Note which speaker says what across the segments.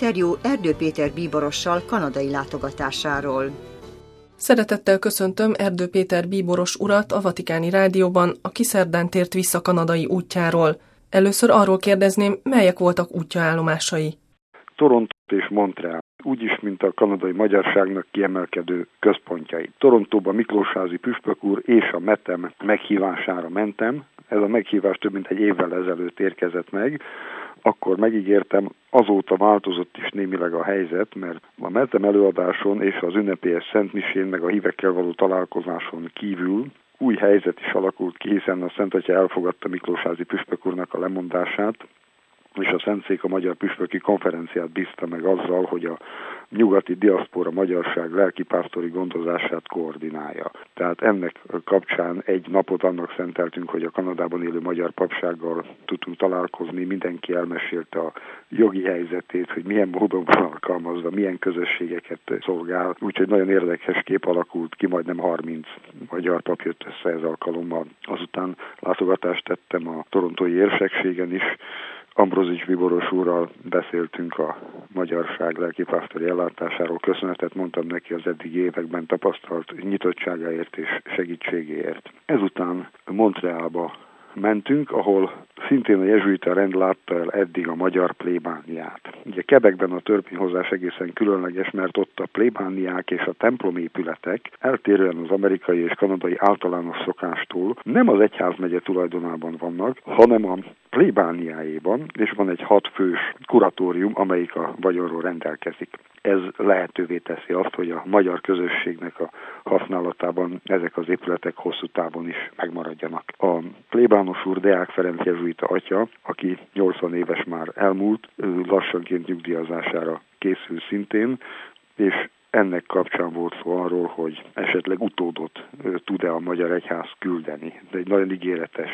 Speaker 1: interjú Erdő Péter bíborossal kanadai látogatásáról.
Speaker 2: Szeretettel köszöntöm Erdő Péter bíboros urat a Vatikáni Rádióban, aki szerdán tért vissza kanadai útjáról. Először arról kérdezném, melyek voltak útjaállomásai.
Speaker 3: Toronto és Montreal, úgyis, mint a kanadai magyarságnak kiemelkedő központjai. Torontóba Miklósházi püspök úr és a METEM meghívására mentem. Ez a meghívás több mint egy évvel ezelőtt érkezett meg. Akkor megígértem, azóta változott is némileg a helyzet, mert a METEM előadáson és az ünnepélyes szentmisén meg a hívekkel való találkozáson kívül új helyzet is alakult ki, hiszen a Szent Atya elfogadta Miklósházi püspök úrnak a lemondását, és a Szentszék a Magyar Püspöki Konferenciát bízta meg azzal, hogy a nyugati diaszpora magyarság lelkipásztori gondozását koordinálja. Tehát ennek kapcsán egy napot annak szenteltünk, hogy a Kanadában élő magyar papsággal tudtunk találkozni, mindenki elmesélte a jogi helyzetét, hogy milyen módon van alkalmazva, milyen közösségeket szolgál, úgyhogy nagyon érdekes kép alakult ki, majdnem 30 magyar pap jött össze ez alkalommal. Azután látogatást tettem a torontói érsekségen is, Ambrózics bíboros úrral beszéltünk a magyarság lelkipásztori ellátásáról, köszönetet mondtam neki az eddigi években tapasztalt nyitottságáért és segítségéért. Ezután Montrealba mentünk, ahol szintén a jezsuita rend látta el eddig a magyar plébániát. Ugye Quebecben a törvényhozás egészen különleges, mert ott a plébániák és a templomépületek eltérően az amerikai és kanadai általános szokástól nem az egyházmegye tulajdonában vannak, hanem a plébániájában, és van egy 6 fős kuratórium, amelyik a vagyonról rendelkezik. Ez lehetővé teszi azt, hogy a magyar közösségnek a használatában ezek az épületek hosszú távon is megmaradjanak. A plébános úr Deák Ferenc jezsuita atya, aki 80 éves már elmúlt, lassanként nyugdíjazásására készül szintén, és ennek kapcsán volt szó arról, hogy esetleg utódot tud-e a magyar egyház küldeni. De egy nagyon ígéretes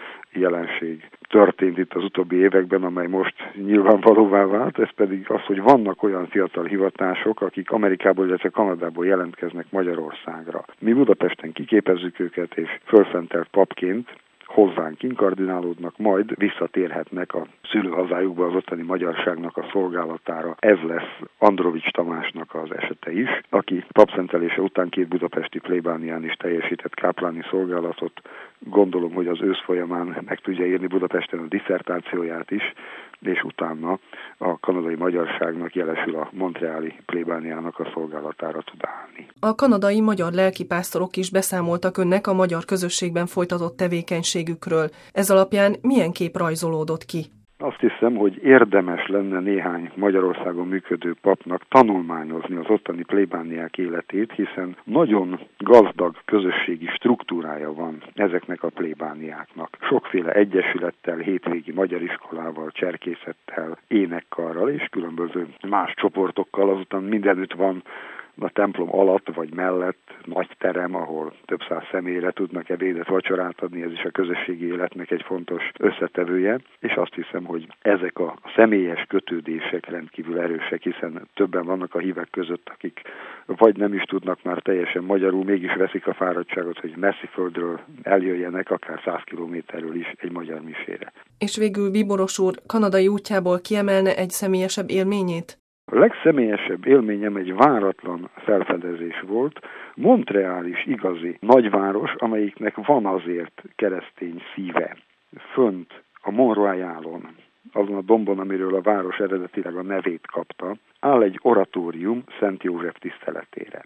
Speaker 3: jelenség történt itt az utóbbi években, amely most nyilvánvalóvá vált, ez pedig az, hogy vannak olyan fiatal hivatások, akik Amerikából, illetve Kanadából jelentkeznek Magyarországra. Mi Budapesten kiképezzük őket, és fölszentelt papként hozzánk inkardinálódnak, majd visszatérhetnek a szülőhazájukba az ottani magyarságnak a szolgálatára. Ez lesz Androvics Tamásnak az esete is, aki papszentelése után 2 budapesti plébánián is teljesített kápláni szolgálatot. Gondolom, hogy az ősz folyamán meg tudja írni Budapesten a disszertációját is, és utána a kanadai magyarságnak jelesül a montreali plébániának a szolgálatára tud állni.
Speaker 2: A kanadai magyar lelkipásztorok is beszámoltak önnek a magyar közösségben folytatott tevékenységükről. Ez alapján milyen kép rajzolódott ki?
Speaker 3: Azt hiszem, hogy érdemes lenne néhány Magyarországon működő papnak tanulmányozni az ottani plébániák életét, hiszen nagyon gazdag közösségi struktúrája van ezeknek a plébániáknak. Sokféle egyesülettel, hétvégi magyar iskolával, cserkészettel, énekkarral és különböző más csoportokkal, azután mindenütt van a templom alatt vagy mellett nagy terem, ahol több száz személyre tudnak ebédet, vacsorát adni, ez is a közösségi életnek egy fontos összetevője, és azt hiszem, hogy ezek a személyes kötődések rendkívül erősek, hiszen többen vannak a hívek között, akik vagy nem is tudnak már teljesen magyarul, mégis veszik a fáradtságot, hogy messzi földről eljöjjenek, akár 100 kilométerről is egy magyar misére.
Speaker 2: És végül bíboros úr kanadai útjából kiemelne egy személyesebb élményét?
Speaker 3: A legszemélyesebb élményem egy váratlan felfedezés volt. Montreal is igazi nagyváros, amelyiknek van azért keresztény szíve. Fönt a Mont Royalon, azon a dombon, amiről a város eredetileg a nevét kapta, áll egy oratórium Szent József tiszteletére.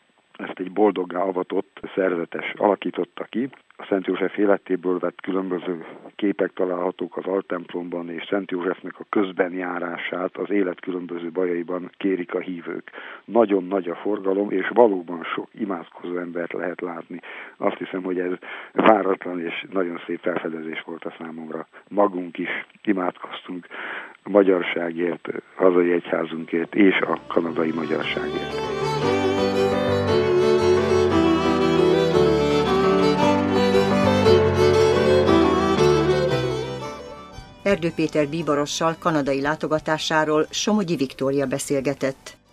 Speaker 3: Ezt egy boldoggá avatott szerzetes alakította ki. A Szent József életéből vett különböző képek találhatók az altemplomban, és Szent Józsefnek a közbenjárását az élet különböző bajaiban kérik a hívők. Nagyon nagy a forgalom, és valóban sok imádkozó embert lehet látni. Azt hiszem, hogy ez váratlan és nagyon szép felfedezés volt a számomra. Magunk is imádkoztunk a magyarságért, hazai egyházunkért és a kanadai magyarságért.
Speaker 1: Erdő Péter bíborossal kanadai látogatásáról Somogyi Viktória beszélgetett.